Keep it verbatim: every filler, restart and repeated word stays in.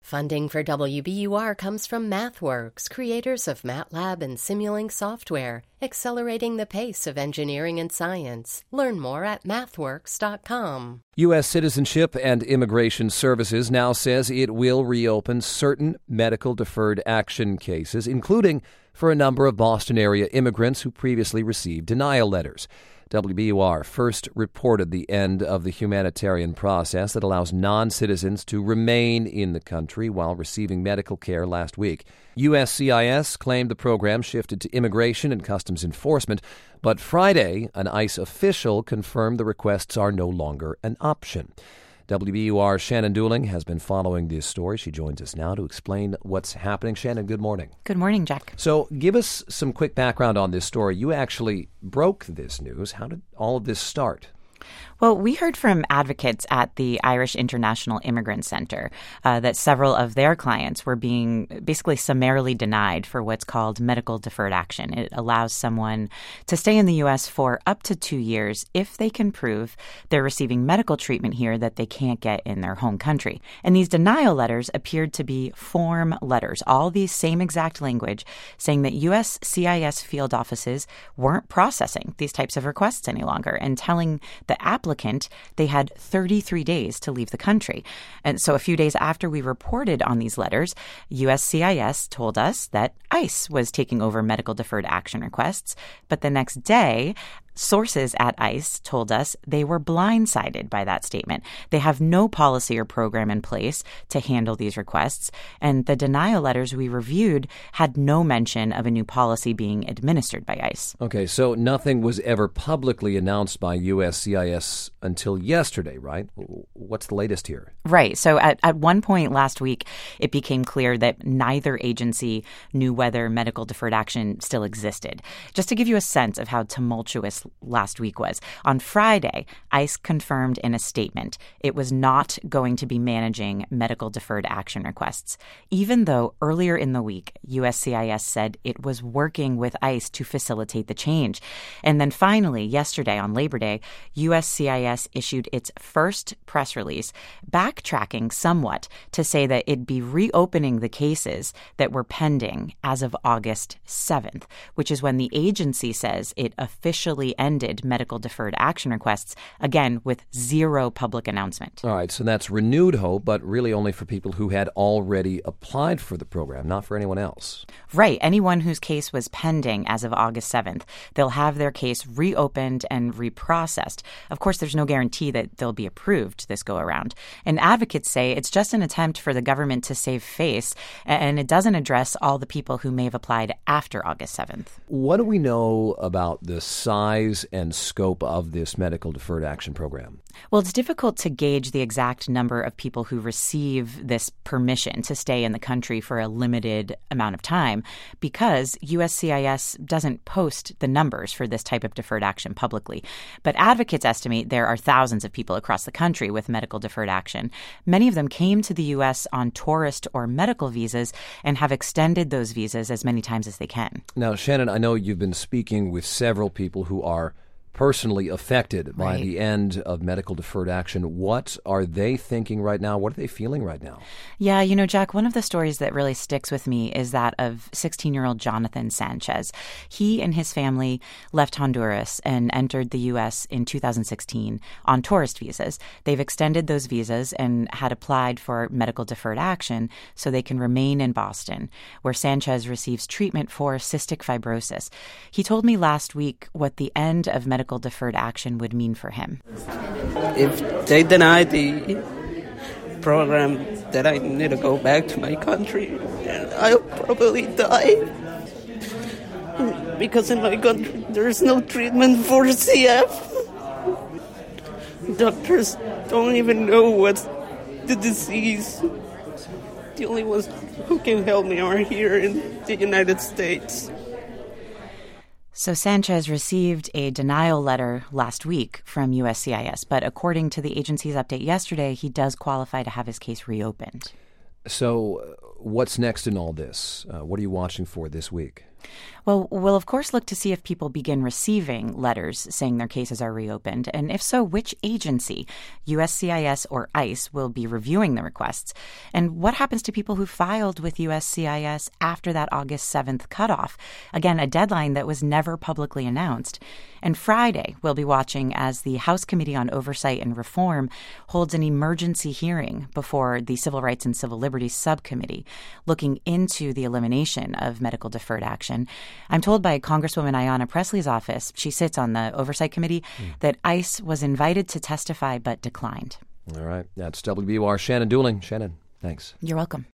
Funding for W B U R comes from MathWorks, creators of MATLAB and Simulink software, accelerating the pace of engineering and science. Learn more at mathworks dot com. U S Citizenship and Immigration Services now says it will reopen certain medical deferred action cases, including for a number of Boston area immigrants who previously received denial letters. W B U R first reported the end of the humanitarian process that allows non-citizens to remain in the country while receiving medical care last week. U S C I S claimed the program shifted to Immigration and Customs Enforcement, but Friday, an ICE official confirmed the requests are no longer an option. W B U R's Shannon Dooling has been following this story. She joins us now to explain what's happening. Shannon, good morning. Good morning, Jack. So give us some quick background on this story. You actually broke this news. How did all of this start? Well, we heard from advocates at the Irish International Immigrant Center uh, that several of their clients were being basically summarily denied for what's called medical deferred action. It allows someone to stay in the U S for up to two years if they can prove they're receiving medical treatment here that they can't get in their home country. And these denial letters appeared to be form letters, all these same exact language saying that U S C I S field offices weren't processing these types of requests any longer and telling the applicant they had thirty-three days to leave the country. And so a few days after we reported on these letters, U S C I S told us that ICE was taking over medical deferred action requests. But the next day, sources at ICE told us they were blindsided by that statement. They have no policy or program in place to handle these requests, and the denial letters we reviewed had no mention of a new policy being administered by ICE. Okay, so nothing was ever publicly announced by U S C I S until yesterday, right? What's the latest here? Right. So at, at one point last week, it became clear that neither agency knew whether medical deferred action still existed. Just to give you a sense of how tumultuous last week was, on Friday, ICE confirmed in a statement it was not going to be managing medical deferred action requests, even though earlier in the week, U S C I S said it was working with ICE to facilitate the change. And then finally, yesterday on Labor Day, U S C I S issued its first press release, backtracking somewhat to say that it'd be reopening the cases that were pending as of August seventh, which is when the agency says it officially ended medical deferred action requests, again, with zero public announcement. All right, so that's renewed hope, but really only for people who had already applied for the program, not for anyone else. Right. Anyone whose case was pending as of August seventh, they'll have their case reopened and reprocessed. Of course, there's no guarantee that they'll be approved this go around. And advocates say it's just an attempt for the government to save face, and it doesn't address all the people who may have applied after August seventh. What do we know about the size and scope of this medical deferred action program? Well, it's difficult to gauge the exact number of people who receive this permission to stay in the country for a limited amount of time because U S C I S doesn't post the numbers for this type of deferred action publicly. But advocates estimate there are thousands of people across the country with medical deferred action. Many of them came to the U S on tourist or medical visas and have extended those visas as many times as they can. Now, Shannon, I know you've been speaking with several people who are personally affected by Right. the end of medical deferred action. What are they thinking right now? What are they feeling right now? Yeah, you know, Jack, one of the stories that really sticks with me is that of sixteen-year-old Jonathan Sanchez. He and his family left Honduras and entered the U S in two thousand sixteen on tourist visas. They've extended those visas and had applied for medical deferred action so they can remain in Boston, where Sanchez receives treatment for cystic fibrosis. He told me last week what the end of medical deferred action would mean for him. If they deny the program, that I need to go back to my country, and I'll probably die. Because in my country, there's no treatment for C F. Doctors don't even know what's the disease. The only ones who can help me are here in the United States. So Sanchez received a denial letter last week from U S C I S, but according to the agency's update yesterday, he does qualify to have his case reopened. So uh, what's next in all this? Uh, what are you watching for this week? Well, we'll of course look to see if people begin receiving letters saying their cases are reopened, and if so, which agency, U S C I S or ICE, will be reviewing the requests, and what happens to people who filed with U S C I S after that August seventh cutoff. Again, a deadline that was never publicly announced. And Friday, we'll be watching as the House Committee on Oversight and Reform holds an emergency hearing before the Civil Rights and Civil Liberties Subcommittee, looking into the elimination of medical deferred action. I'm told by Congresswoman Ayanna Pressley's office, she sits on the Oversight Committee, mm. that ICE was invited to testify but declined. All right. That's W B U R Shannon Dooling. Shannon, thanks. You're welcome.